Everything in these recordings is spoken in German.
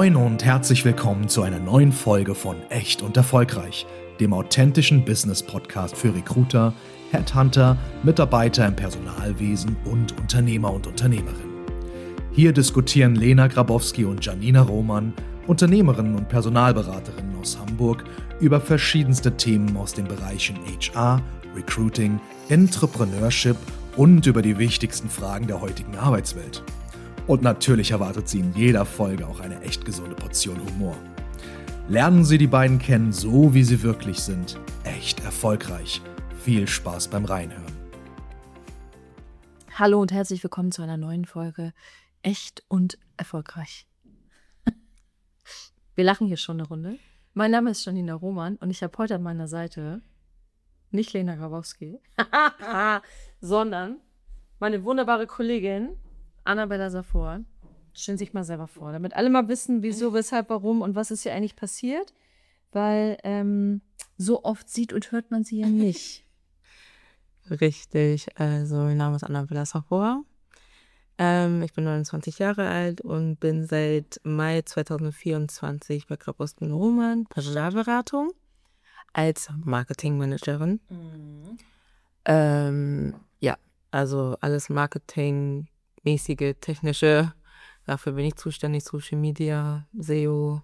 Moin und herzlich willkommen zu einer neuen Folge von Echt und Erfolgreich, dem authentischen Business-Podcast für Recruiter, Headhunter, Mitarbeiter im Personalwesen und Unternehmer und Unternehmerinnen. Hier diskutieren Lena Grabowski und Janina Roman, Unternehmerinnen und Personalberaterinnen aus Hamburg, über verschiedenste Themen aus den Bereichen HR, Recruiting, Entrepreneurship und über die wichtigsten Fragen der heutigen Arbeitswelt. Und natürlich erwartet Sie in jeder Folge auch eine echt gesunde Portion Humor. Lernen Sie die beiden kennen, so wie sie wirklich sind. Echt erfolgreich. Viel Spaß beim Reinhören. Hallo und herzlich willkommen zu einer neuen Folge Echt und Erfolgreich. Wir lachen hier schon eine Runde. Mein Name ist Janina Roman und ich habe heute an meiner Seite nicht Lena Grabowski, sondern meine wunderbare Kollegin Annabella Safor. Stellen Sie sich mal selber vor, damit alle mal wissen, wieso, weshalb, warum und was ist hier eigentlich passiert. Weil so oft sieht und hört man sie ja nicht. Richtig, also mein Name ist Annabella Safor. Ich bin 29 Jahre alt und bin seit Mai 2024 bei Grabowski & Roman Personalberatung als Marketingmanagerin. Ja, also alles Marketingmäßige, technische, dafür bin ich zuständig, Social Media, SEO,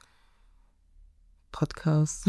Podcast,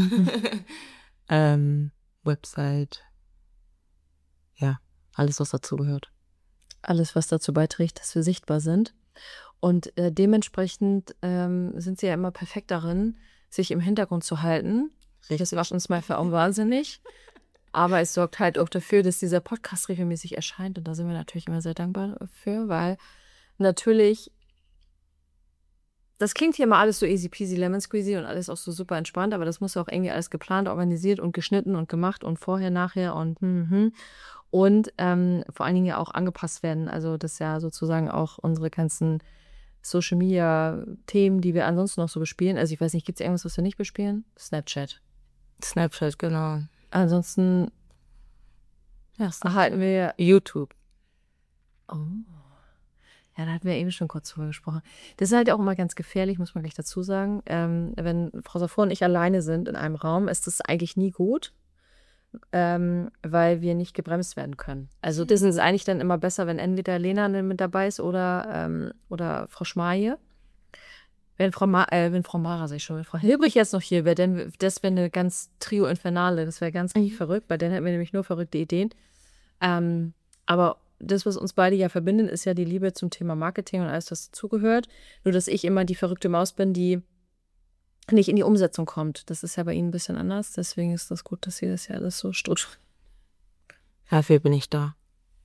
Website, ja, alles, was dazugehört. Alles, was dazu beiträgt, dass wir sichtbar sind. Und dementsprechend sind sie ja immer perfekt darin, sich im Hintergrund zu halten. Das macht uns manchmal auch wahnsinnig. Aber es sorgt halt auch dafür, dass dieser Podcast regelmäßig erscheint. Und da sind wir natürlich immer sehr dankbar für, weil natürlich, das klingt hier mal alles so easy peasy lemon squeezy und alles auch so super entspannt, aber das muss ja auch irgendwie alles geplant, organisiert und geschnitten und gemacht und vorher, nachher und Und vor allen Dingen ja auch angepasst werden. Also das ist ja sozusagen auch unsere ganzen Social-Media-Themen, die wir ansonsten noch so bespielen. Also ich weiß nicht, gibt es irgendwas, was wir nicht bespielen? Snapchat, genau. Ansonsten erhalten wir YouTube. Oh. Ja, da hatten wir eben schon kurz drüber gesprochen. Das ist halt auch immer ganz gefährlich, muss man gleich dazu sagen. Wenn Frau Safor und ich alleine sind in einem Raum, ist das eigentlich nie gut. Weil wir nicht gebremst werden können. Also das ist eigentlich dann immer besser, wenn entweder Lena mit dabei ist oder Frau Schmaje. Wenn Frau Mara, sag ich schon, wenn Frau Hilbrich jetzt noch hier wäre, denn das wäre eine ganz Trio Infernale, das wäre ganz verrückt, bei denen hätten wir nämlich nur verrückte Ideen. Aber das, was uns beide ja verbindet, ist ja die Liebe zum Thema Marketing und alles, was dazugehört. Nur, dass ich immer die verrückte Maus bin, die nicht in die Umsetzung kommt. Das ist ja bei Ihnen ein bisschen anders. Deswegen ist das gut, dass Sie das ja alles so strukturieren. Dafür bin ich da.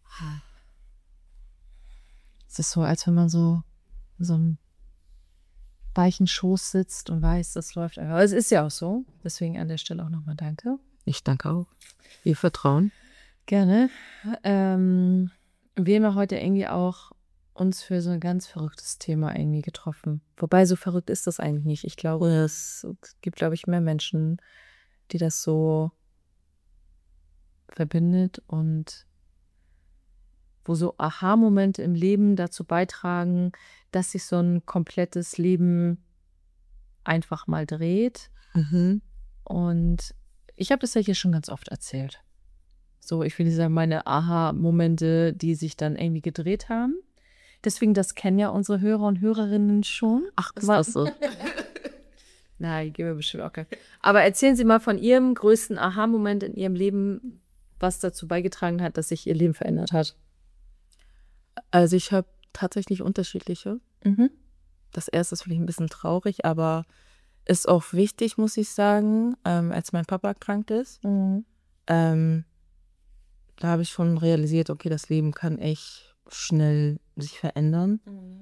Es ist so, als wenn man so einem weichen Schoß sitzt und weiß, das läuft einfach. Aber es ist ja auch so. Deswegen an der Stelle auch nochmal danke. Ich danke auch. Ihr Vertrauen. Gerne. Wir haben heute irgendwie auch uns für so ein ganz verrücktes Thema irgendwie getroffen. Wobei, so verrückt ist das eigentlich nicht. Ich glaube, es gibt, mehr Menschen, die das so verbindet und wo so Aha-Momente im Leben dazu beitragen, dass sich so ein komplettes Leben einfach mal dreht. Und ich habe das ja hier schon ganz oft erzählt. So, ich will sagen, meine Aha-Momente, die sich dann irgendwie gedreht haben. Deswegen, das kennen ja unsere Hörer und Hörerinnen schon. Ach, ist das so? Nein, geben wir bestimmt auch keinen. Aber erzählen Sie mal von Ihrem größten Aha-Moment in Ihrem Leben, was dazu beigetragen hat, dass sich Ihr Leben verändert hat. Also ich habe tatsächlich unterschiedliche. Das erste ist vielleicht ein bisschen traurig, aber ist auch wichtig, muss ich sagen, als mein Papa erkrankt ist. Da habe ich schon realisiert, okay, das Leben kann echt schnell sich verändern.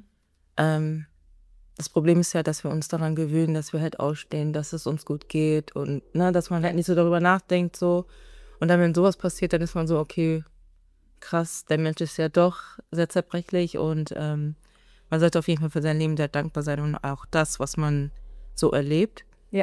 Das Problem ist ja, dass wir uns daran gewöhnen, dass wir halt ausstehen, dass es uns gut geht und dass man halt nicht so darüber nachdenkt so. Und dann, wenn sowas passiert, dann ist man so, okay, krass, der Mensch ist ja doch sehr zerbrechlich und man sollte auf jeden Fall für sein Leben sehr dankbar sein und auch das, was man so erlebt. Ja.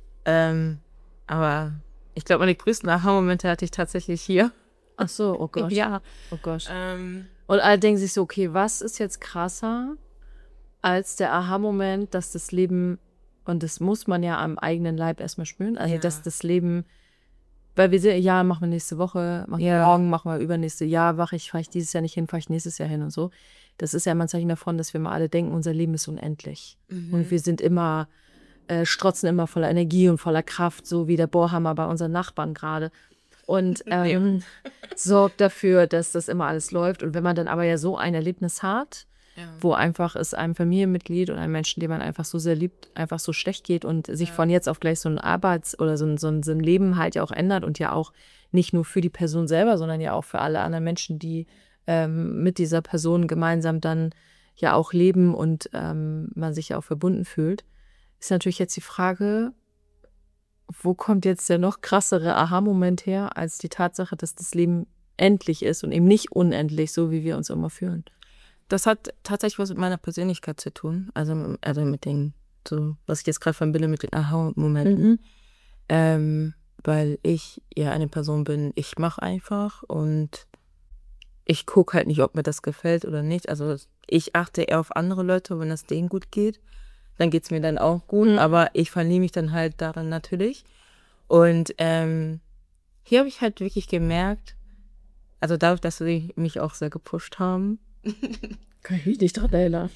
Aber ich glaube, meine größten Aha-Momente hatte ich tatsächlich hier. Ach so, oh Gott. Ja. Oh Gott. Und alle denken sich so, okay, was ist jetzt krasser? als der Aha-Moment, dass das Leben, und das muss man ja am eigenen Leib erstmal spüren, also dass das Leben, weil wir sehen, ja, machen wir nächste Woche, machen wir morgen, machen wir übernächste Jahr, fahre ich dieses Jahr nicht hin, fahre ich nächstes Jahr hin und so. Das ist ja immer ein Zeichen davon, dass wir mal alle denken, unser Leben ist unendlich. Und wir sind immer, strotzen immer voller Energie und voller Kraft, so wie der Bohrhammer bei unseren Nachbarn gerade. Und sorgt dafür, dass das immer alles läuft. Und wenn man dann aber ja so ein Erlebnis hat, wo einfach es einem Familienmitglied oder einem Menschen, den man einfach so sehr liebt, einfach so schlecht geht und sich von jetzt auf gleich so ein oder so ein Leben halt ja auch ändert und ja auch nicht nur für die Person selber, sondern ja auch für alle anderen Menschen, die mit dieser Person gemeinsam dann ja auch leben und man sich ja auch verbunden fühlt, ist natürlich jetzt die Frage, wo kommt jetzt der noch krassere Aha-Moment her, als die Tatsache, dass das Leben endlich ist und eben nicht unendlich, so wie wir uns immer fühlen. Das hat tatsächlich was mit meiner Persönlichkeit zu tun, also mit den, so was ich jetzt gerade verbinde mit den Aha-Momenten, weil ich ja eine Person bin, ich mache einfach und ich gucke halt nicht, ob mir das gefällt oder nicht, also ich achte eher auf andere Leute, wenn es denen gut geht, dann geht es mir dann auch gut, aber ich verliebe mich dann halt darin natürlich und hier habe ich halt wirklich gemerkt, also dadurch, dass sie mich auch sehr gepusht haben, kann ich mich nicht dran erinnern.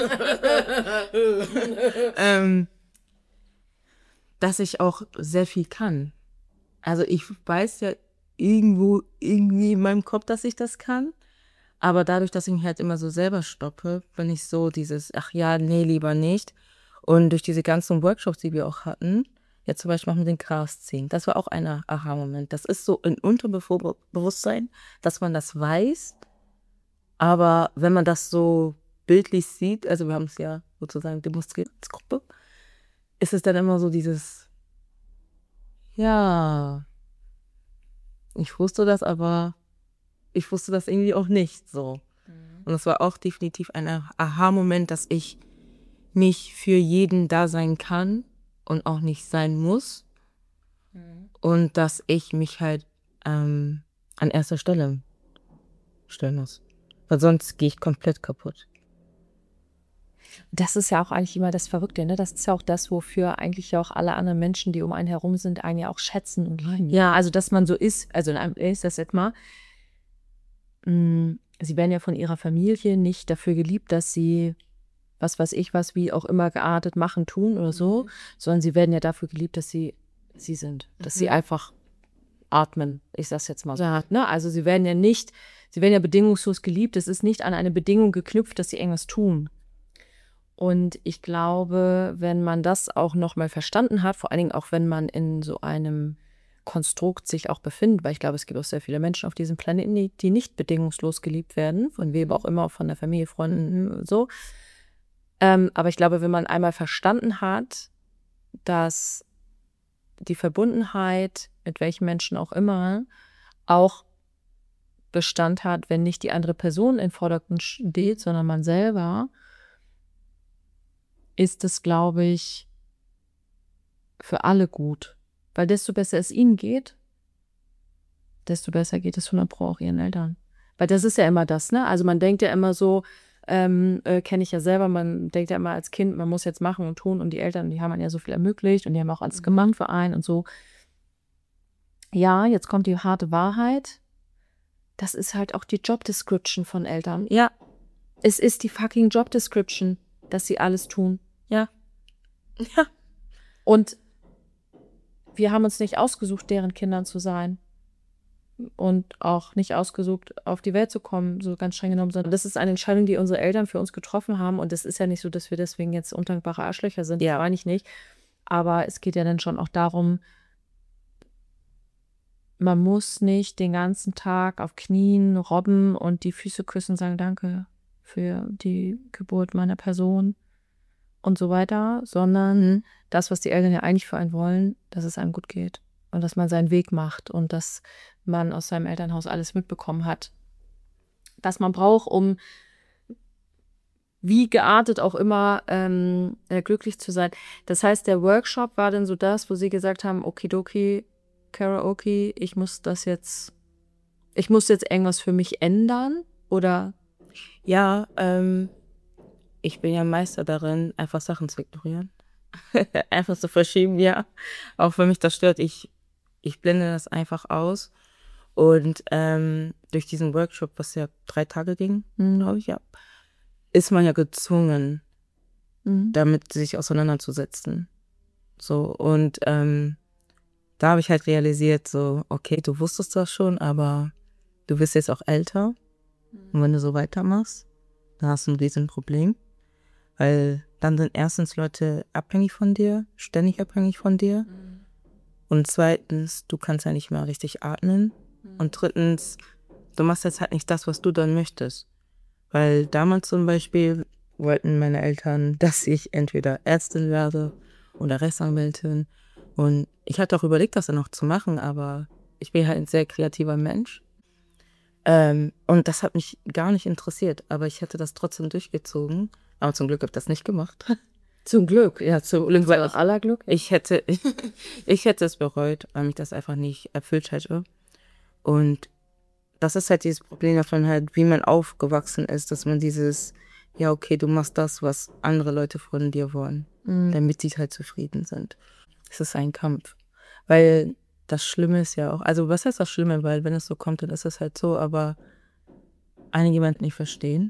Dass ich auch sehr viel kann. Also ich weiß ja irgendwie in meinem Kopf, dass ich das kann. Aber dadurch, dass ich mich halt immer so selber stoppe, bin ich so dieses, ach ja, nee, lieber nicht. Und durch diese ganzen Workshops, die wir auch hatten, jetzt zum Beispiel machen wir den Gras ziehen. Das war auch ein Aha-Moment. Das ist so ein Unterbewusstsein, dass man das weiß. Aber wenn man das so bildlich sieht, also wir haben es ja sozusagen demonstriert als Gruppe, ist es dann immer so dieses, ja, ich wusste das, aber ich wusste das irgendwie auch nicht so. Und das war auch definitiv ein Aha-Moment, dass ich nicht für jeden da sein kann und auch nicht sein muss. Und dass ich mich halt an erster Stelle stellen muss. Weil sonst gehe ich komplett kaputt. Das ist ja auch eigentlich immer das Verrückte, ne? Das ist ja auch das, wofür eigentlich auch alle anderen Menschen, die um einen herum sind, einen ja auch schätzen und leiden. Ja, also dass man so ist, also ist das jetzt mal, sie werden ja von ihrer Familie nicht dafür geliebt, dass sie, was weiß ich was, wie auch immer geartet machen, tun oder so, sondern sie werden ja dafür geliebt, dass sie sind, dass sie einfach atmen, ich sag's jetzt mal so. Ja, ne? Also sie werden ja bedingungslos geliebt, es ist nicht an eine Bedingung geknüpft, dass sie irgendwas tun. Und ich glaube, wenn man das auch nochmal verstanden hat, vor allen Dingen auch, wenn man in so einem Konstrukt sich auch befindet, weil ich glaube, es gibt auch sehr viele Menschen auf diesem Planeten, die nicht bedingungslos geliebt werden, von wem auch immer, von der Familie, Freunden, so. Aber ich glaube, wenn man einmal verstanden hat, dass die Verbundenheit, mit welchen Menschen auch immer, auch Bestand hat, wenn nicht die andere Person in den Vordergrund steht, sondern man selber, ist es, glaube ich, für alle gut. Weil desto besser es ihnen geht, desto besser geht es 100% auch ihren Eltern. Weil das ist ja immer das, ne? Also man denkt ja immer so, kenne ich ja selber, man denkt ja immer als Kind, man muss jetzt machen und tun und die Eltern, die haben einen ja so viel ermöglicht und die haben auch alles gemacht für einen und so. Ja, jetzt kommt die harte Wahrheit. Das ist halt auch die Job Description von Eltern. Ja, es ist die fucking Job Description, dass sie alles tun. Ja. Ja. Und wir haben uns nicht ausgesucht, deren Kindern zu sein. Und auch nicht ausgesucht, auf die Welt zu kommen, so ganz streng genommen, sondern das ist eine Entscheidung, die unsere Eltern für uns getroffen haben. Und es ist ja nicht so, dass wir deswegen jetzt undankbare Arschlöcher sind. Ja, meine ich nicht. Aber es geht ja dann schon auch darum, man muss nicht den ganzen Tag auf Knien robben und die Füße küssen und sagen, danke für die Geburt meiner Person und so weiter, sondern das, was die Eltern ja eigentlich für einen wollen, dass es einem gut geht und dass man seinen Weg macht und dass man aus seinem Elternhaus alles mitbekommen hat, was man braucht, um wie geartet auch immer glücklich zu sein. Das heißt, der Workshop war dann so das, wo sie gesagt haben, okidoki, Karaoke, ich muss jetzt irgendwas für mich ändern, oder? Ja, ich bin ja Meister darin, einfach Sachen zu ignorieren. Einfach zu verschieben, ja. Auch wenn mich das stört, ich blende das einfach aus. Und durch diesen Workshop, was ja 3 Tage ging, glaube ich, ja, ist man ja gezwungen, damit sich auseinanderzusetzen. So, und da habe ich halt realisiert, so, okay, du wusstest das schon, aber du wirst jetzt auch älter. Und wenn du so weitermachst, dann hast du ein Riesenproblem. Weil dann sind erstens Leute abhängig von dir, ständig abhängig von dir. Und zweitens, du kannst ja nicht mehr richtig atmen. Und drittens, du machst jetzt halt nicht das, was du dann möchtest. Weil damals zum Beispiel wollten meine Eltern, dass ich entweder Ärztin werde oder Rechtsanwältin. Und ich hatte auch überlegt, das dann noch zu machen, aber ich bin halt ein sehr kreativer Mensch. Und das hat mich gar nicht interessiert, aber ich hätte das trotzdem durchgezogen. Aber zum Glück habe ich das nicht gemacht. Zum Glück, ja, zum aller Glück. Ich hätte es bereut, weil mich das einfach nicht erfüllt hätte. Und das ist halt dieses Problem davon halt, wie man aufgewachsen ist, dass man dieses, ja okay, du machst das, was andere Leute von dir wollen, damit die halt zufrieden sind. Es ist ein Kampf. Weil das Schlimme ist ja auch, also was heißt das Schlimme, weil wenn es so kommt, dann ist es halt so, aber einige werden nicht verstehen.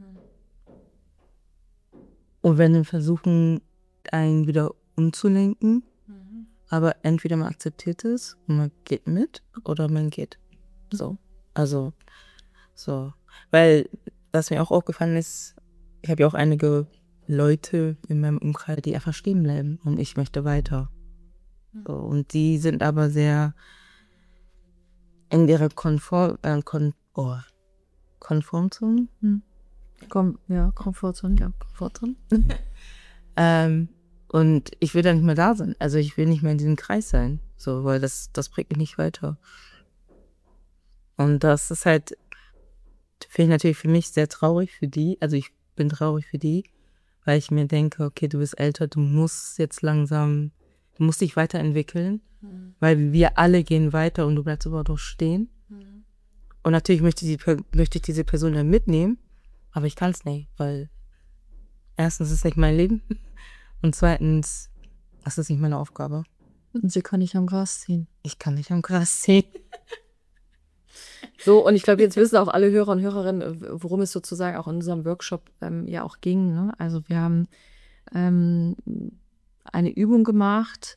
Und wenn wir versuchen, einen wieder umzulenken, aber entweder man akzeptiert es und man geht mit oder man geht. So. Also, so. Weil, was mir auch aufgefallen ist, ich habe ja auch einige Leute in meinem Umkreis, die einfach stehen bleiben und ich möchte weiter. So, und die sind aber sehr in ihrer Komfortzone. Komfortzone, ja. Komfortzone. Und ich will da nicht mehr da sein. Also ich will nicht mehr in diesem Kreis sein. So, weil das bringt mich nicht weiter. Und das ist halt, finde ich natürlich für mich sehr traurig für die. Also ich bin traurig für die, weil ich mir denke, okay, du bist älter, du musst jetzt langsam, du musst dich weiterentwickeln, weil wir alle gehen weiter und du bleibst aber doch stehen. Und natürlich möchte ich diese Person dann mitnehmen, aber ich kann es nicht, weil erstens ist es nicht mein Leben und zweitens, das ist nicht meine Aufgabe. Und sie kann nicht am Gras ziehen. Ich kann nicht am Gras ziehen. So, und ich glaube, jetzt wissen auch alle Hörer und Hörerinnen, worum es sozusagen auch in unserem Workshop ja auch ging. Ne? Also wir haben eine Übung gemacht,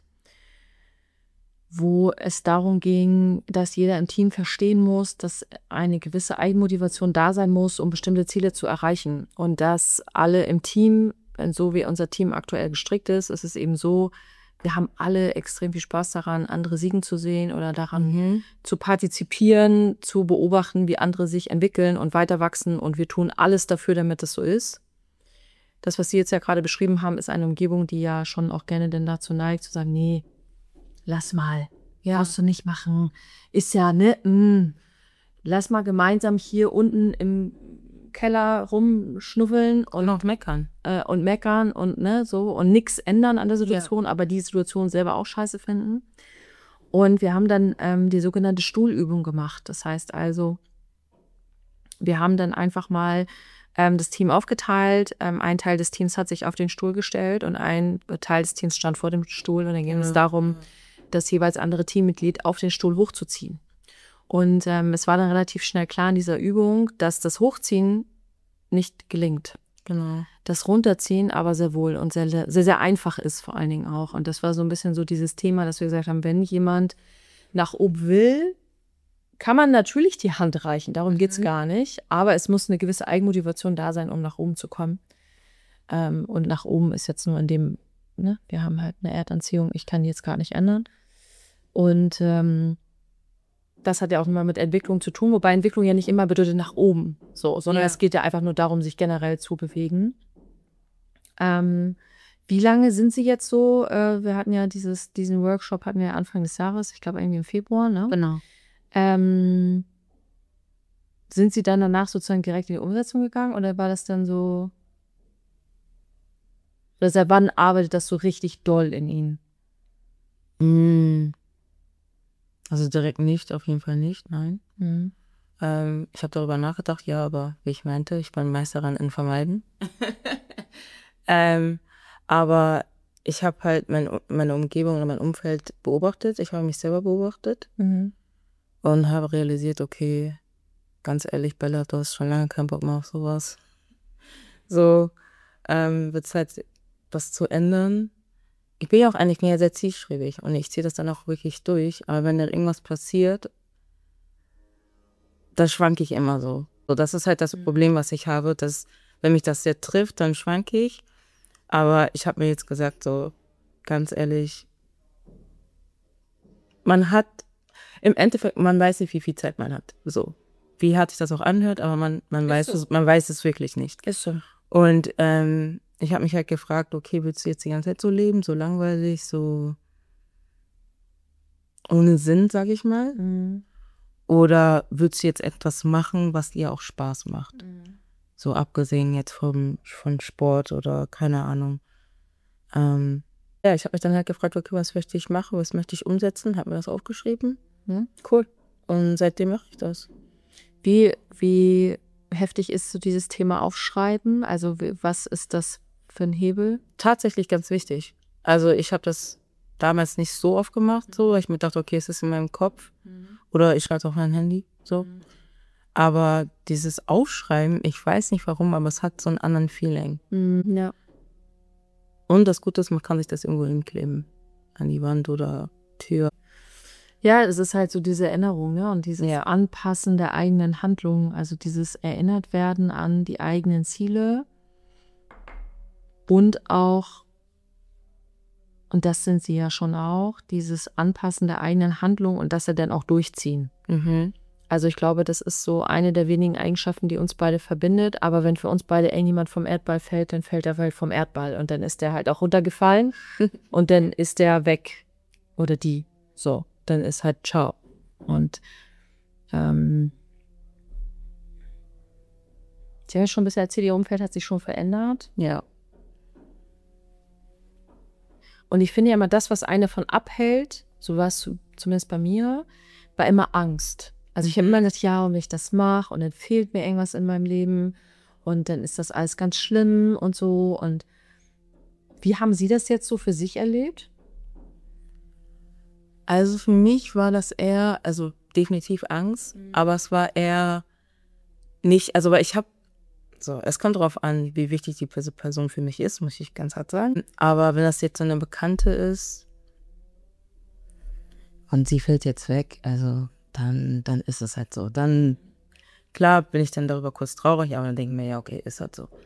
wo es darum ging, dass jeder im Team verstehen muss, dass eine gewisse Eigenmotivation da sein muss, um bestimmte Ziele zu erreichen. Und dass alle im Team, so wie unser Team aktuell gestrickt ist, ist es eben so, wir haben alle extrem viel Spaß daran, andere siegen zu sehen oder daran zu partizipieren, zu beobachten, wie andere sich entwickeln und weiter wachsen. Und wir tun alles dafür, damit es so ist. Das, was Sie jetzt ja gerade beschrieben haben, ist eine Umgebung, die ja schon auch gerne denn dazu neigt, zu sagen, nee, lass mal, brauchst du nicht machen. Ist ja, ne, lass mal gemeinsam hier unten im Keller rumschnuffeln und noch meckern. Und ne, so und nichts ändern an der Situation, aber die Situation selber auch scheiße finden. Und wir haben dann die sogenannte Stuhlübung gemacht. Das heißt also, wir haben dann einfach mal das Team aufgeteilt. Ein Teil des Teams hat sich auf den Stuhl gestellt und ein Teil des Teams stand vor dem Stuhl und dann ging es darum, das jeweils andere Teammitglied auf den Stuhl hochzuziehen. Und es war dann relativ schnell klar in dieser Übung, dass das Hochziehen nicht gelingt. Genau. Das Runterziehen aber sehr wohl und sehr, sehr, sehr einfach ist vor allen Dingen auch. Und das war so ein bisschen so dieses Thema, dass wir gesagt haben, wenn jemand nach oben will, kann man natürlich die Hand reichen, darum geht's gar nicht. Aber es muss eine gewisse Eigenmotivation da sein, um nach oben zu kommen. Und nach oben ist jetzt nur in dem, ne, wir haben halt eine Erdanziehung, ich kann die jetzt gar nicht ändern. Und das hat ja auch immer mit Entwicklung zu tun, wobei Entwicklung ja nicht immer bedeutet nach oben, so, sondern es geht ja einfach nur darum, sich generell zu bewegen. Wie lange sind Sie jetzt so? Wir hatten ja diesen Workshop hatten wir Anfang des Jahres, ich glaube irgendwie im Februar, ne? Genau. Sind Sie dann danach sozusagen direkt in die Umsetzung gegangen oder war das dann so? Oder seit wann arbeitet das so richtig doll in Ihnen? Also direkt nicht, auf jeden Fall nicht, nein. Ich habe darüber nachgedacht, ja, aber wie ich meinte, ich bin Meisterin in Vermeiden. Aber ich habe halt meine Umgebung und mein Umfeld beobachtet. Ich habe mich selber beobachtet und habe realisiert, okay, ganz ehrlich, Bella, du hast schon lange keinen Bock mehr auf sowas. So wird Zeit, was zu ändern. Ich bin ja auch eigentlich sehr zielstrebig und ich ziehe das dann auch wirklich durch. Aber wenn dann irgendwas passiert, da schwanke ich immer so. So, das ist halt das Problem, was ich habe, dass wenn mich das sehr trifft, dann schwanke ich. Aber ich habe mir jetzt gesagt, so ganz ehrlich, man hat im Endeffekt, man weiß nicht, wie viel Zeit man hat. So, wie hart sich das auch anhört, aber man weiß es wirklich nicht. Ist so. Und ich habe mich halt gefragt, okay, willst du jetzt die ganze Zeit so leben, so langweilig, so ohne Sinn, sag ich mal? Oder willst du jetzt etwas machen, was dir auch Spaß macht? So abgesehen jetzt von Sport oder keine Ahnung. Ja, ich habe mich dann halt gefragt, okay, was möchte ich machen, was möchte ich umsetzen? Habe mir das aufgeschrieben. Cool. Und seitdem mache ich das. Wie heftig ist so dieses Thema Aufschreiben? Also was ist das für ein Hebel? Tatsächlich ganz wichtig. Also ich habe das damals nicht so oft gemacht, so, weil ich mir dachte, okay, es ist in meinem Kopf. Oder ich schreibe es auf mein Handy, so. Aber dieses Aufschreiben, ich weiß nicht warum, aber es hat so einen anderen Feeling. Ja. Und das Gute ist, man kann sich das irgendwo hinkleben. An die Wand oder Tür. Ja, es ist halt so diese Erinnerung, ne? Und dieses Anpassen der eigenen Handlungen, also dieses erinnert werden an die eigenen Ziele und auch, und das sind sie ja schon auch, dieses Anpassen der eigenen Handlungen und das ja dann auch durchziehen. Also ich glaube, das ist so eine der wenigen Eigenschaften, die uns beide verbindet. Aber wenn für uns beide irgendjemand vom Erdball fällt, dann fällt er halt vom Erdball. Und dann ist der halt auch runtergefallen und dann ist der weg. Oder die. So, dann ist halt ciao. Und Sie haben ja schon ein bisschen erzählt, Ihr Umfeld hat sich schon verändert. Ja. Und ich finde ja immer, das, was eine davon abhält, so war es zumindest bei mir, war immer Angst. Also ich habe immer gedacht, ja, und wenn ich das mache und dann fehlt mir irgendwas in meinem Leben und dann ist das alles ganz schlimm und so. Und wie haben Sie das jetzt so für sich erlebt? Also für mich war das eher, also definitiv Angst, aber es war eher nicht, also weil ich habe, so, es kommt darauf an, wie wichtig die Person für mich ist, muss ich ganz hart sagen. Aber wenn das jetzt so eine Bekannte ist und sie fällt jetzt weg, also dann ist es halt so. Dann, klar, bin ich dann darüber kurz traurig, aber dann denke ich mir, ja, okay, ist halt so.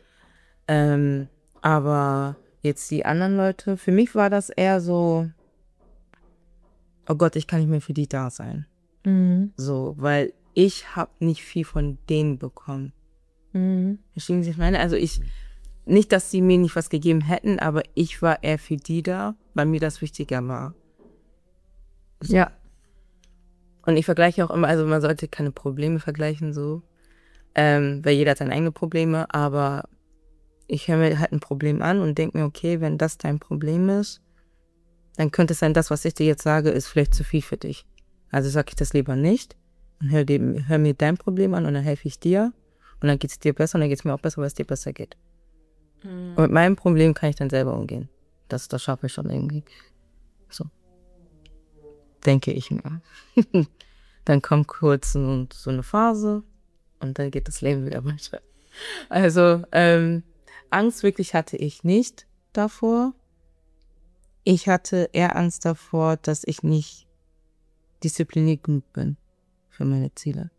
Aber jetzt die anderen Leute, für mich war das eher so, oh Gott, ich kann nicht mehr für die da sein. So, weil ich habe nicht viel von denen bekommen. Verstehen Sie, was ich meine? Also nicht, dass sie mir nicht was gegeben hätten, aber ich war eher für die da, weil mir das wichtiger war. Ja. Und ich vergleiche auch immer, also man sollte keine Probleme vergleichen, so, weil jeder hat seine eigenen Probleme, aber ich höre mir halt ein Problem an und denke mir, okay, wenn das dein Problem ist, dann könnte es sein, das, was ich dir jetzt sage, ist vielleicht zu viel für dich. Also sage ich das lieber nicht und hör mir dein Problem an und dann helfe ich dir und dann geht es dir besser und dann geht es mir auch besser, weil es dir besser geht. Und mit meinem Problem kann ich dann selber umgehen. Das schaffe ich schon irgendwie. So. Denke ich mir. Dann kommt kurz so eine Phase und dann geht das Leben wieder weiter. Also Angst wirklich hatte ich nicht davor. Ich hatte eher Angst davor, dass ich nicht diszipliniert genug bin für meine Ziele.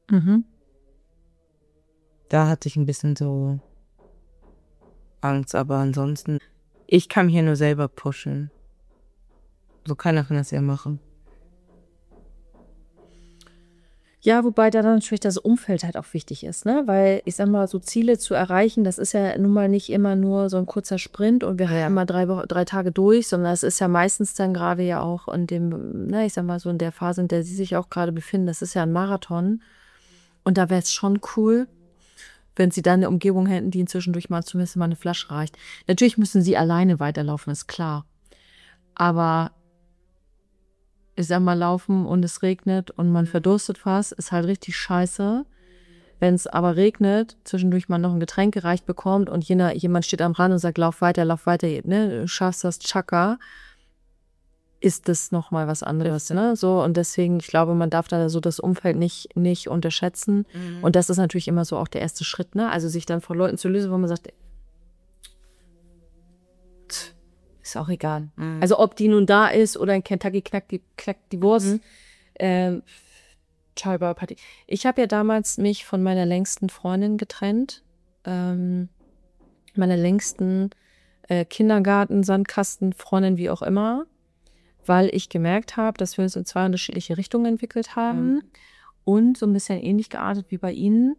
Da hatte ich ein bisschen so Angst, aber ansonsten, ich kann mich ja nur selber pushen. So keiner kann das ja machen. Ja, wobei da dann natürlich das Umfeld halt auch wichtig ist, ne? Weil ich sag mal, so Ziele zu erreichen, das ist ja nun mal nicht immer nur so ein kurzer Sprint und wir haben immer 3 Tage durch, sondern es ist ja meistens dann gerade ja auch in dem, ne, ich sag mal so in der Phase, in der Sie sich auch gerade befinden, das ist ja ein Marathon. Und da wäre es schon cool, wenn Sie dann eine Umgebung hätten, die Ihnen zwischendurch mal zumindest mal eine Flasche reicht. Natürlich müssen Sie alleine weiterlaufen, ist klar. Aber ich sag mal, laufen und es regnet und man verdurstet fast, ist halt richtig scheiße. Wenn es aber regnet, zwischendurch mal noch ein Getränk gereicht bekommt und jemand steht am Rand und sagt, lauf weiter, ne, du schaffst das, Chaka, ist das nochmal was anderes, ne? So, und deswegen, ich glaube, man darf da so das Umfeld nicht unterschätzen. Und das ist natürlich immer so auch der erste Schritt, ne? Also sich dann von Leuten zu lösen, wo man sagt, ist auch egal. Also ob die nun da ist oder in Kentucky knackt die Wurst, Party. Ich habe ja damals mich von meiner längsten Freundin getrennt, meiner längsten Kindergarten, Sandkasten, Freundin, wie auch immer, weil ich gemerkt habe, dass wir uns in zwei unterschiedliche Richtungen entwickelt haben und so ein bisschen ähnlich geartet wie bei Ihnen.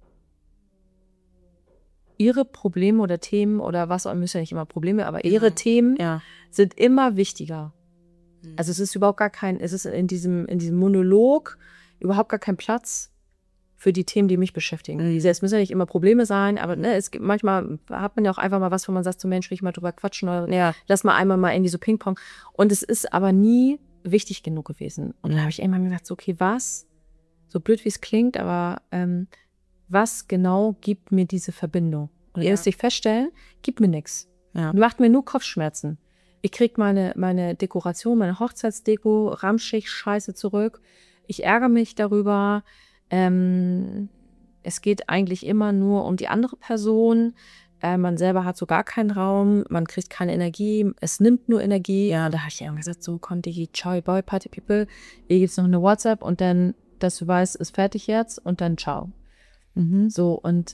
Ihre Probleme oder Themen oder was auch, müssen ja nicht immer Probleme, aber ihre Themen sind immer wichtiger. Also es ist überhaupt es ist in diesem Monolog überhaupt gar kein Platz für die Themen, die mich beschäftigen. Es müssen ja nicht immer Probleme sein, aber ne, es gibt manchmal, hat man ja auch einfach mal was, wo man sagt, so Mensch, will ich mal drüber quatschen oder lass mal einmal mal irgendwie so Ping-Pong. Und es ist aber nie wichtig genug gewesen. Und dann habe ich irgendwann gedacht, so, okay, was, so blöd wie es klingt, aber was genau gibt mir diese Verbindung? Und ihr müsst sich feststellen, gibt mir nichts. Macht mir nur Kopfschmerzen. Ich krieg meine Dekoration, meine Hochzeitsdeko, ramschig, scheiße zurück. Ich ärgere mich darüber. Es geht eigentlich immer nur um die andere Person. Man selber hat so gar keinen Raum. Man kriegt keine Energie. Es nimmt nur Energie. Ja, da habe ich ja gesagt, so, komm, Digi, ciao, boy, Party People. Hier gibt's noch eine WhatsApp und dann, dass du weißt, ist fertig jetzt und dann ciao. So, und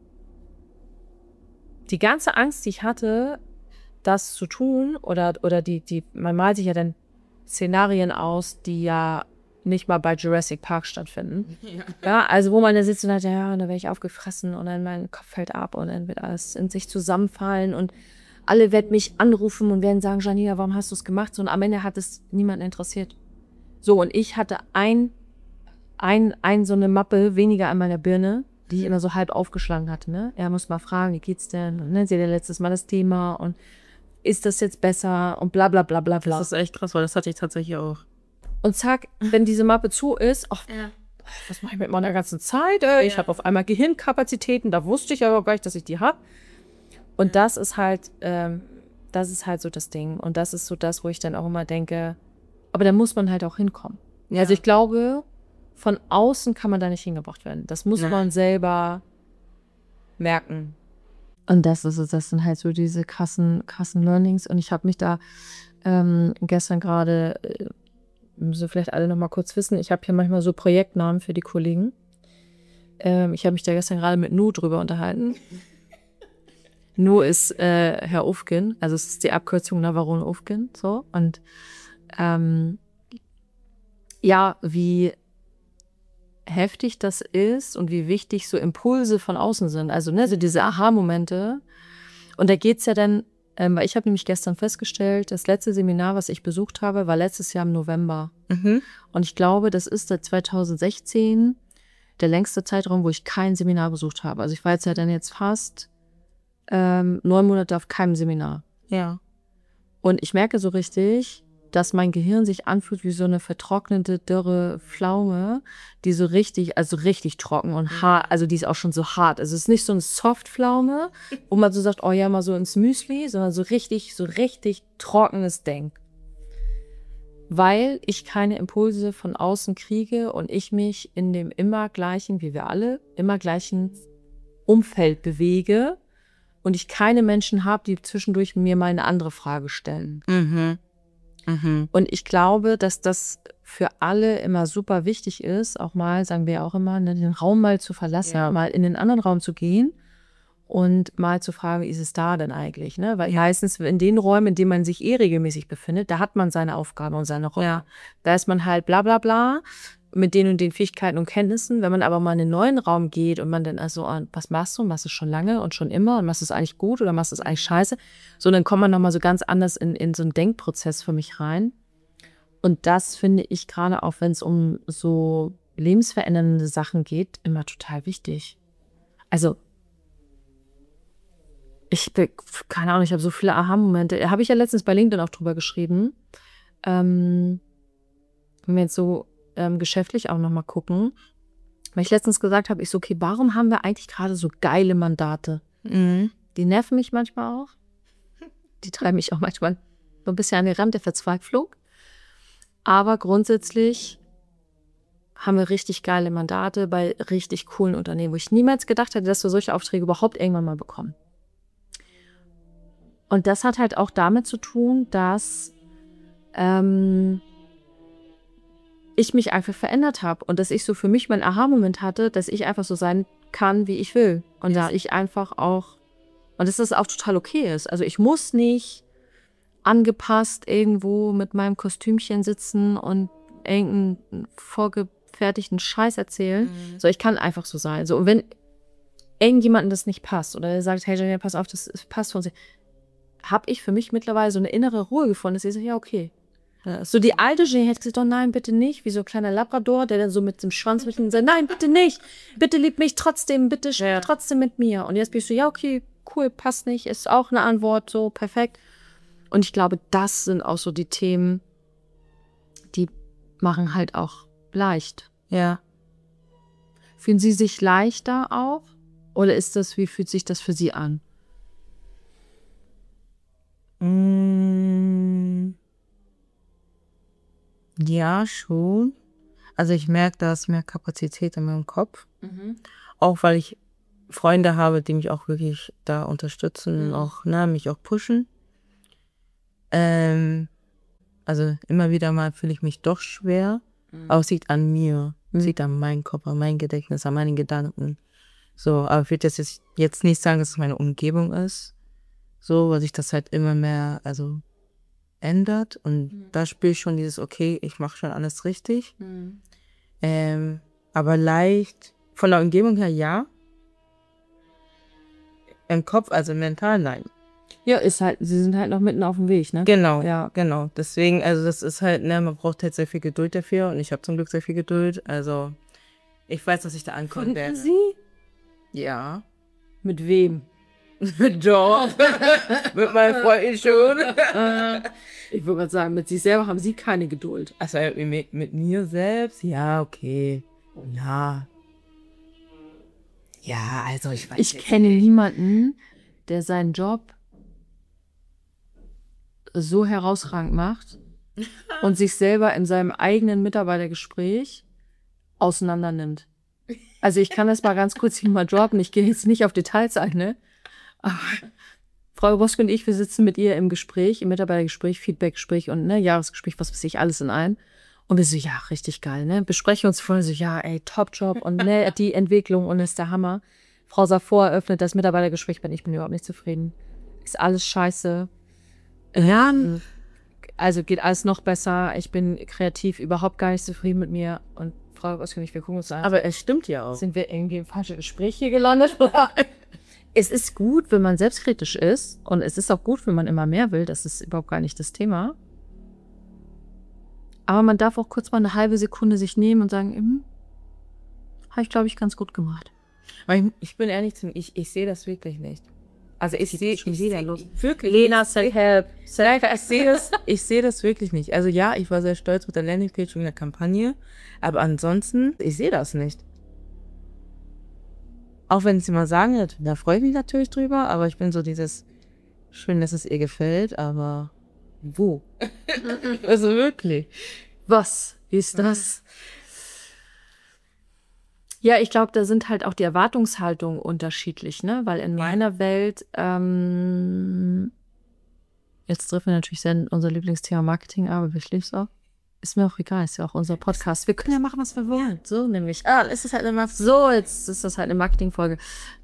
die ganze Angst, die ich hatte, das zu tun, oder man malt sich ja dann Szenarien aus, die ja nicht mal bei Jurassic Park stattfinden. Ja, also wo man da sitzt und sagt, ja, da werde ich aufgefressen und dann mein Kopf fällt ab und dann wird alles in sich zusammenfallen und alle werden mich anrufen und werden sagen, Janina, warum hast du es gemacht? So, und am Ende hat es niemanden interessiert. So, und ich hatte so eine Mappe weniger an meiner Birne, die ich immer so halb aufgeschlagen hatte, ne? Er muss mal fragen, wie geht's denn? Und dann sie ja letztes Mal das Thema und ist das jetzt besser und bla bla bla bla bla. Das ist echt krass, weil das hatte ich tatsächlich auch. Und zack, wenn diese Mappe zu ist, was mache ich mit meiner ganzen Zeit? Ich habe auf einmal Gehirnkapazitäten, da wusste ich aber gar nicht, dass ich die habe. Und das ist halt so das Ding. Und das ist so das, wo ich dann auch immer denke, aber da muss man halt auch hinkommen. Ja. Also ich glaube, von außen kann man da nicht hingebracht werden. Das muss man selber merken. Und das sind halt so diese krassen Learnings. Und ich habe mich da gestern gerade, müssen vielleicht alle noch mal kurz wissen, ich habe hier manchmal so Projektnamen für die Kollegen. Ich habe mich da gestern gerade mit Nu drüber unterhalten. Nu ist Herr Ufgen, also es ist die Abkürzung Navarone Ufgen, so. Und wie heftig das ist und wie wichtig so Impulse von außen sind. Also ne, so diese Aha-Momente. Und da geht's ja dann, weil ich habe nämlich gestern festgestellt, das letzte Seminar, was ich besucht habe, war letztes Jahr im November. Und ich glaube, das ist seit 2016 der längste Zeitraum, wo ich kein Seminar besucht habe. Also ich war jetzt fast 9 Monate auf keinem Seminar. Ja. Und ich merke so richtig, dass mein Gehirn sich anfühlt wie so eine vertrocknete, dürre Pflaume, die so richtig trocken und hart, also die ist auch schon so hart. Also es ist nicht so eine Softpflaume, wo man so sagt, oh ja, mal so ins Müsli, sondern so richtig trockenes Ding. Weil ich keine Impulse von außen kriege und ich mich in dem immer gleichen, wie wir alle, immer gleichen Umfeld bewege und ich keine Menschen habe, die zwischendurch mir mal eine andere Frage stellen. Und ich glaube, dass das für alle immer super wichtig ist, auch mal, sagen wir auch immer, den Raum mal zu verlassen, mal in den anderen Raum zu gehen und mal zu fragen, wie ist es da denn eigentlich? Ne? Weil meistens in den Räumen, in denen man sich regelmäßig befindet, da hat man seine Aufgaben und seine Rolle. Ja. Da ist man halt bla bla bla mit den und den Fähigkeiten und Kenntnissen. Wenn man aber mal in einen neuen Raum geht und man dann also, was machst du? Machst du es schon lange und schon immer? Und machst du es eigentlich gut oder machst du es eigentlich scheiße? So, dann kommt man nochmal so ganz anders in so einen Denkprozess für mich rein. Und das finde ich gerade auch, wenn es um so lebensverändernde Sachen geht, immer total wichtig. Also, keine Ahnung, ich habe so viele Aha-Momente. Habe ich ja letztens bei LinkedIn auch drüber geschrieben. Wenn wir jetzt so geschäftlich auch nochmal gucken. Weil ich letztens gesagt habe, ich so, okay, warum haben wir eigentlich gerade so geile Mandate? Die nerven mich manchmal auch. Die treiben mich auch manchmal so ein bisschen an den Rand der Verzweiflung. Aber grundsätzlich haben wir richtig geile Mandate bei richtig coolen Unternehmen, wo ich niemals gedacht hätte, dass wir solche Aufträge überhaupt irgendwann mal bekommen. Und das hat halt auch damit zu tun, dass ich mich einfach verändert habe und dass ich so für mich meinen Aha-Moment hatte, dass ich einfach so sein kann, wie ich will. Und da ich einfach auch, und dass das auch total okay ist. Also ich muss nicht angepasst irgendwo mit meinem Kostümchen sitzen und irgendeinen vorgefertigten Scheiß erzählen. So, ich kann einfach so sein. So, und wenn irgendjemandem das nicht passt oder der sagt, hey Janine, pass auf, das passt für uns, habe ich für mich mittlerweile so eine innere Ruhe gefunden, dass ich so, ja, okay. Ja, so die alte Janine hätte gesagt, oh nein, bitte nicht, wie so ein kleiner Labrador, der dann so mit dem Schwanz mit sagt, nein, bitte nicht, bitte lieb mich trotzdem, bitte trotzdem mit mir. Und jetzt bist du, ja, okay, cool, passt nicht, ist auch eine Antwort, so, perfekt. Und ich glaube, das sind auch so die Themen, die machen halt auch leicht. Ja. Fühlen Sie sich leichter auch? Oder ist das, wie fühlt sich das für Sie an? Ja, schon. Also ich merke, da ist mehr Kapazität in meinem Kopf. Auch weil ich Freunde habe, die mich auch wirklich da unterstützen und auch, mich auch pushen. Also immer wieder mal fühle ich mich doch schwer. Aber es liegt an mir. Es liegt an meinem Kopf, an meinem Gedächtnis, an meinen Gedanken. So, aber ich würde jetzt nicht sagen, dass es meine Umgebung ist. So, weil sich das halt immer mehr, ändert. Und da spüre ich schon dieses, okay, ich mache schon alles richtig. Aber leicht, von der Umgebung her ja. Im Kopf, also mental, nein. Ja, Sie sind halt noch mitten auf dem Weg, ne? Genau, Ja. genau. Deswegen, das ist halt, man braucht halt sehr viel Geduld dafür. Und ich habe zum Glück sehr viel Geduld. Also, ich weiß, dass ich da ankommen werde. Sie? Ja. Mit wem? Mit Job. Mit meinem Freund schon. Ich würde gerade sagen, mit sich selber haben Sie keine Geduld. Also mit mir selbst? Ja, okay. Ja. Ja, also ich weiß Ich kenne niemanden, der seinen Job so herausragend macht und sich selber in seinem eigenen Mitarbeitergespräch auseinander nimmt. Also ich kann das mal ganz kurz hier mal droppen. Ich gehe jetzt nicht auf Details ein, ne? Aber Frau Roske und ich, wir sitzen mit ihr im Gespräch, im Mitarbeitergespräch, Feedbackgespräch und Jahresgespräch, was weiß ich, alles in einem. Und wir so, ja, richtig geil, ne? Besprechen uns vorher so, ja, ey, Top-Job und die Entwicklung und ist der Hammer. Frau Saffor eröffnet das Mitarbeitergespräch, ich bin überhaupt nicht zufrieden. Ist alles scheiße. Ja, also geht alles noch besser. Ich bin kreativ überhaupt gar nicht zufrieden mit mir. Und Frau Roske und ich, wir gucken uns an. Aber es stimmt ja auch. Sind wir irgendwie im falschen Gespräch hier gelandet? Es ist gut, wenn man selbstkritisch ist. Und es ist auch gut, wenn man immer mehr will. Das ist überhaupt gar nicht das Thema. Aber man darf auch kurz mal eine halbe Sekunde sich nehmen und sagen, habe ich, glaube ich, ganz gut gemacht. Aber ich bin ehrlich zu mir, ich sehe das wirklich nicht. Also ich sehe da los. Wirklich. Lena, self-help. Ich sehe das wirklich nicht. Also ja, ich war sehr stolz mit der Landingpage und der Kampagne. Aber ansonsten, ich sehe das nicht. Auch wenn sie mal sagen, da freue ich mich natürlich drüber, aber ich bin so dieses, schön, dass es ihr gefällt, aber wo? Also wirklich. Was ist das? Ja, ich glaube, da sind halt auch die Erwartungshaltungen unterschiedlich, ne? Weil in meiner Welt, jetzt treffen wir natürlich sehr unser Lieblingsthema Marketing, aber ich liebe es auch. Ist mir auch egal, ist ja auch unser Podcast. Wir können ja machen, was wir wollen. So nämlich. Ist es halt immer so, jetzt ist das halt eine Marketingfolge.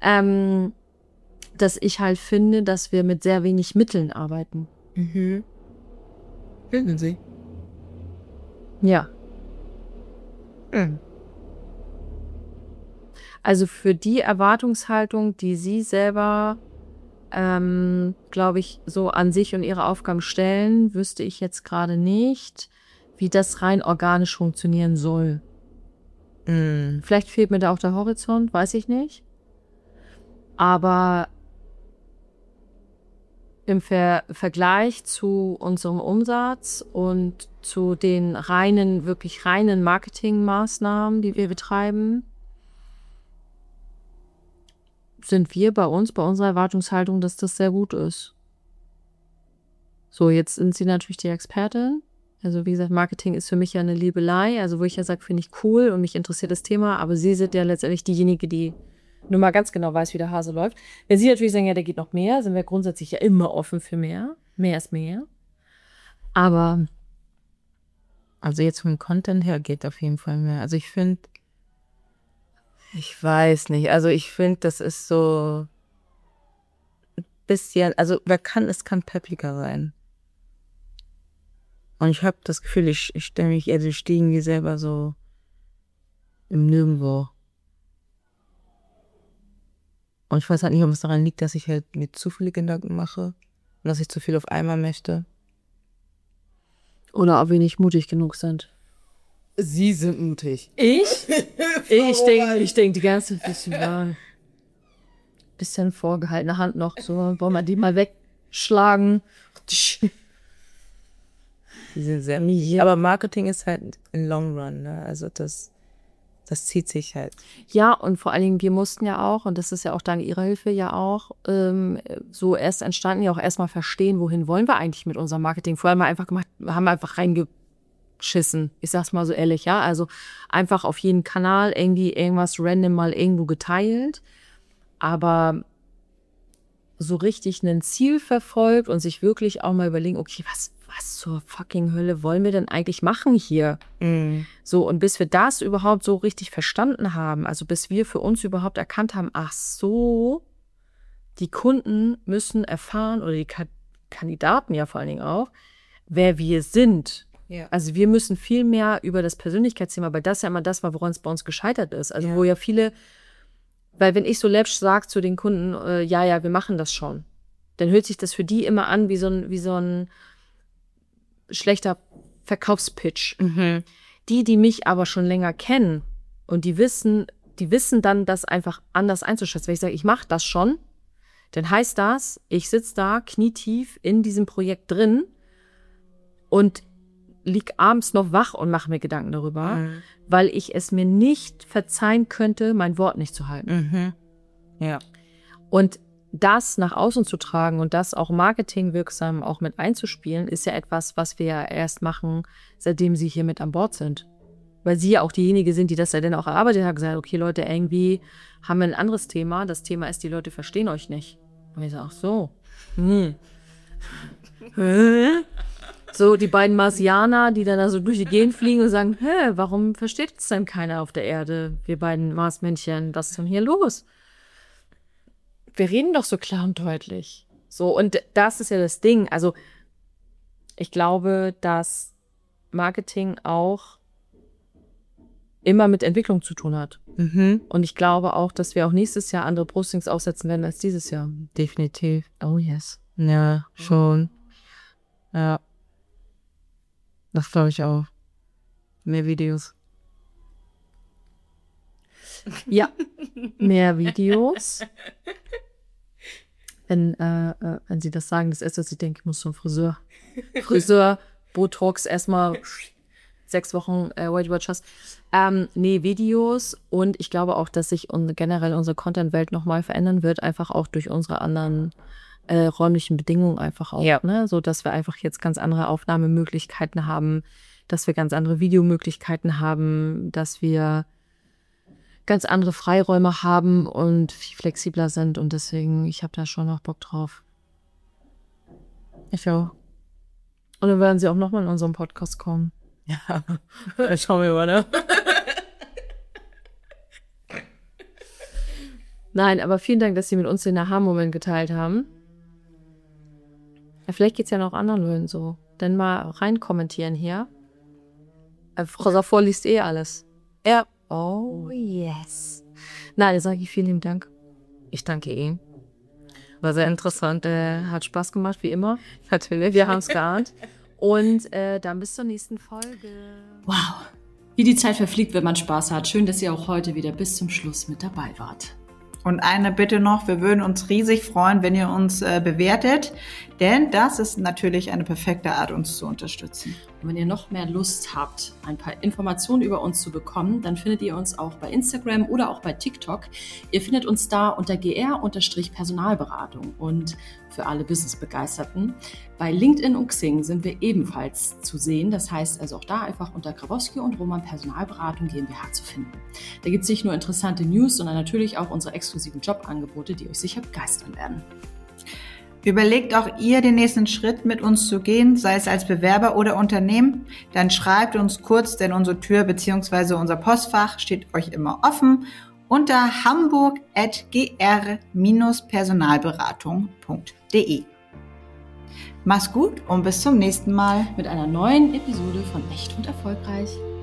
Dass ich halt finde, dass wir mit sehr wenig Mitteln arbeiten. Finden Sie? Ja. Also für die Erwartungshaltung, die Sie selber, glaube ich, so an sich und Ihre Aufgaben stellen, wüsste ich jetzt gerade nicht, wie das rein organisch funktionieren soll. Vielleicht fehlt mir da auch der Horizont, weiß ich nicht. Aber im Vergleich zu unserem Umsatz und zu den wirklich reinen Marketingmaßnahmen, die wir betreiben, sind wir bei unserer Erwartungshaltung, dass das sehr gut ist. So, jetzt sind Sie natürlich die Expertin. Also wie gesagt, Marketing ist für mich ja eine Liebelei. Also wo ich ja sage, finde ich cool und mich interessiert das Thema. Aber Sie sind ja letztendlich diejenige, die nur mal ganz genau weiß, wie der Hase läuft. Wenn Sie natürlich sagen, ja, da geht noch mehr, sind wir grundsätzlich ja immer offen für mehr. Mehr ist mehr. Aber also jetzt vom Content her geht auf jeden Fall mehr. Also ich finde, ich weiß nicht, also ich finde, das ist so ein bisschen, also es kann peppiger sein. Und ich habe das Gefühl, ich stelle mich, also ich stehe irgendwie selber so im Nirgendwo. Und ich weiß halt nicht, ob es daran liegt, dass ich halt mir zu viele Gedanken mache und dass ich zu viel auf einmal möchte. Oder ob wir nicht mutig genug sind. Sie sind mutig. Ich? Ich denke die ganze Zeit, bisschen vorgehaltene Hand noch, so wollen wir die mal wegschlagen. Die sind sehr mutig. Aber Marketing ist halt ein Long Run, ne? Also das zieht sich halt. Ja, und vor allen Dingen, wir mussten ja auch, und das ist ja auch dank Ihrer Hilfe ja auch, so erst entstanden, ja auch erstmal verstehen, wohin wollen wir eigentlich mit unserem Marketing. Vorher haben wir einfach gemacht, haben wir einfach reingeschissen. Ich sag's mal so ehrlich, ja. Also einfach auf jeden Kanal irgendwie irgendwas random mal irgendwo geteilt. Aber so richtig ein Ziel verfolgt und sich wirklich auch mal überlegen, okay, was zur fucking Hölle wollen wir denn eigentlich machen hier? So, und bis wir das überhaupt so richtig verstanden haben, also bis wir für uns überhaupt erkannt haben, ach so, die Kunden müssen erfahren, oder die Kandidaten ja vor allen Dingen auch, wer wir sind. Ja. Also wir müssen viel mehr über das Persönlichkeitsthema, weil das ja immer das war, woran es bei uns gescheitert ist. Also wo ja viele, weil wenn ich so läppsch sage zu den Kunden, ja, wir machen das schon, dann hört sich das für die immer an wie so ein schlechter Verkaufspitch. Die mich aber schon länger kennen und die wissen dann, das einfach anders einzuschätzen. Wenn ich sage, ich mache das schon, dann heißt das, ich sitze da knietief in diesem Projekt drin und lieg abends noch wach und mache mir Gedanken darüber, weil ich es mir nicht verzeihen könnte, mein Wort nicht zu halten. Ja. Und das nach außen zu tragen und das auch marketingwirksam auch mit einzuspielen, ist ja etwas, was wir ja erst machen, seitdem Sie hier mit an Bord sind. Weil Sie ja auch diejenige sind, die das ja dann auch erarbeitet hat, gesagt, okay Leute, irgendwie haben wir ein anderes Thema. Das Thema ist, die Leute verstehen euch nicht. Und ich sage, ach so. So, die beiden Marsianer, die dann da so durch die Gegend fliegen und sagen, warum versteht es denn keiner auf der Erde? Wir beiden Marsmännchen, was ist denn hier los? Wir reden doch so klar und deutlich. So, und das ist ja das Ding. Also, ich glaube, dass Marketing auch immer mit Entwicklung zu tun hat. Und ich glaube auch, dass wir auch nächstes Jahr andere Postings aufsetzen werden als dieses Jahr. Definitiv. Oh yes. Ja, schon. Ja. Das glaube ich auch. Mehr Videos. Ja, mehr Videos. Wenn Sie das sagen, das erste, was ich denke, ich muss zum Friseur. Botox, erstmal 6 Wochen Weight Watchers. Nee, Videos. Und ich glaube auch, dass sich generell unsere Content-Welt nochmal verändern wird, einfach auch durch unsere anderen räumlichen Bedingungen einfach auch. Ja. Ne? So, dass wir einfach jetzt ganz andere Aufnahmemöglichkeiten haben, dass wir ganz andere Videomöglichkeiten haben, dass wir ganz andere Freiräume haben und viel flexibler sind. Und deswegen, ich habe da schon noch Bock drauf. Ich auch. Und dann werden Sie auch nochmal in unserem Podcast kommen. Ja, schauen wir mal, ne? Nein, aber vielen Dank, dass Sie mit uns den Aha-Moment geteilt haben. Ja, vielleicht geht's ja noch anderen Leuten so. Dann mal rein kommentieren hier. Frau Safor liest alles. Ja. Oh, yes. Nein, dann sage ich vielen lieben Dank. Ich danke Ihnen. War sehr interessant. Hat Spaß gemacht, wie immer. Natürlich. Wir haben es geahnt. Und dann bis zur nächsten Folge. Wow. Wie die Zeit verfliegt, wenn man Spaß hat. Schön, dass ihr auch heute wieder bis zum Schluss mit dabei wart. Und eine Bitte noch, wir würden uns riesig freuen, wenn ihr uns bewertet, denn das ist natürlich eine perfekte Art, uns zu unterstützen. Und wenn ihr noch mehr Lust habt, ein paar Informationen über uns zu bekommen, dann findet ihr uns auch bei Instagram oder auch bei TikTok. Ihr findet uns da unter gr-Personalberatung und für alle Business-Begeisterten. Bei LinkedIn und Xing sind wir ebenfalls zu sehen. Das heißt also auch da einfach unter Grabowski und Roman Personalberatung GmbH zu finden. Da gibt es nicht nur interessante News, sondern natürlich auch unsere exklusiven Jobangebote, die euch sicher begeistern werden. Überlegt auch ihr, den nächsten Schritt mit uns zu gehen, sei es als Bewerber oder Unternehmen, dann schreibt uns kurz, denn unsere Tür bzw. unser Postfach steht euch immer offen unter hamburg@gr-personalberatung.de. Mach's gut und bis zum nächsten Mal Mit einer neuen Episode von Echt und Erfolgreich.